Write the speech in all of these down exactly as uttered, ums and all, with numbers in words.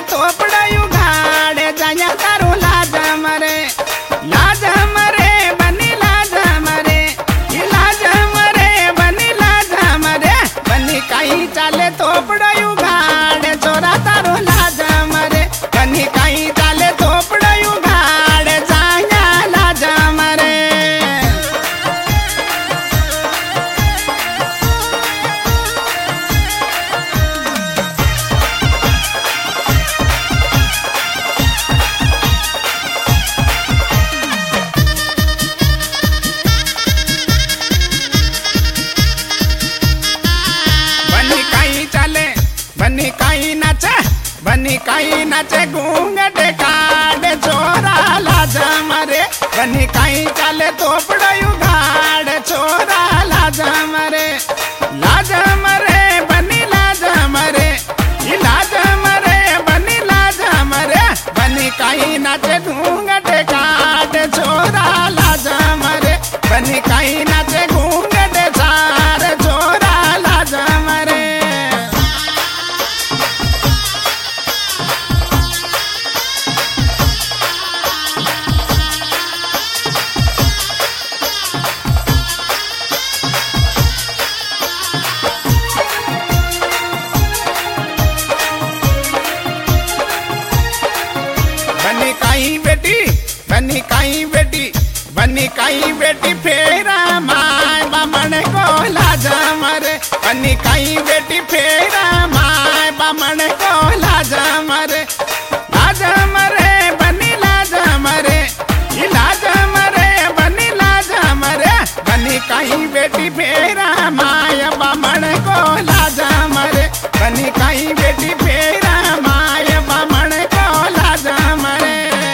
थोपड़ा उघाड़े जाया तारू लाज मरे लाज मरे बनी लाज मरे लाज मरे बनी लाज मरे बनी कहीं चाले थोपड़ा उघाड़े चोरा तारू लाज मरे बनी कहीं चाले थोपड़ा उघाड़े जाया लाज मरे। बनी कहीं नाचे बनी कहीं नाचे घूंघट काटे चोरा लाज मरे बनी कहीं चले थोपड़ा उघाड़े चोरा लाज मरे लाज मरे बनी लाज मरे लाज मरे बनी लाज मरे बनी कहीं नाचे घूंघट काटे चोरा लाज मरे बनी कहीं नाचे घूंघट चार चोरा लाज मरे। बनी कहीं बेटी बनी कहीं बेटी बनी कहीं बेटी फेरा माय बामण को लाज मरे बनी कहीं बेटी फेरा माय बामण को लाज मरे लाज मरे बनी लाज मरे लाज मरे बनी लाज मरे बनी कहीं बेटी फेरा माय बामण को लाज मरे बनी कहीं बेटी फेरा माय बामण को लाज मरे।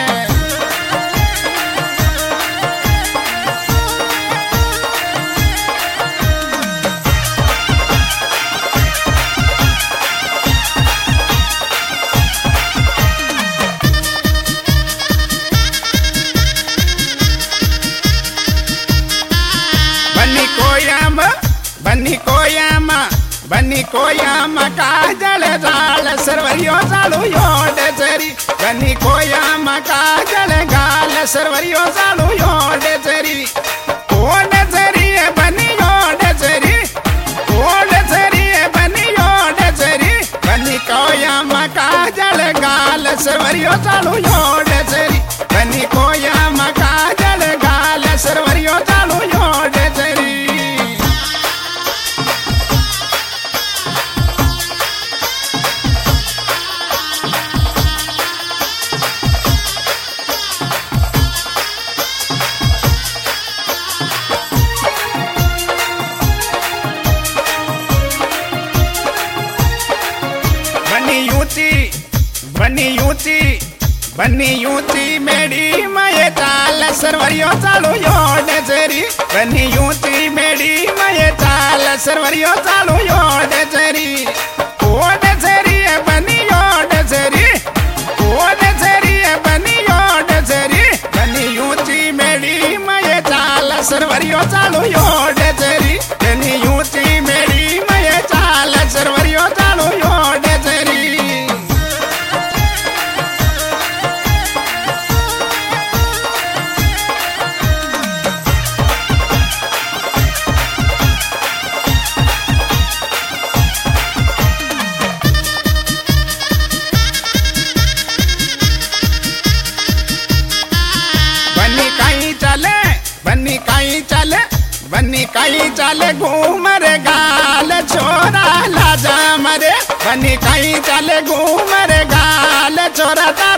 बनी कोयाम बनी कोयाम बनी कोयाम काजल जाल सरवरियो जालू योड चरी बनी कोयाम काजल गाल सरवरियो जालू योड चरी ओड चरी बनी योड चरी ओड चरी बनी योड चरी बनी कोयाम काजल गाल सरवरियो जालू योड चरी बनी कोयाम काजल गाल सरवरियो जालू योड चरी। बनी यूची बनी यूची बनी यूची मेरी मये चाल सरवरियो चालू योड चरी बनी यूची मेरी मये चाल सरवरियो चालू योड चरी ओड चरी बनी योड चरी ओड चरी बनी योड चरी बनी यूची मेरी मये चाल सरवरियो चालू योड चरी बनी यूची मेरी मये चाल सरवरियो चालू योड चरी। बनी कहीं चले बनी कहीं चले बनी कहीं चले घूमर गाल छोरा लाज मरे बनी कहीं चले घूमर गाल छोरा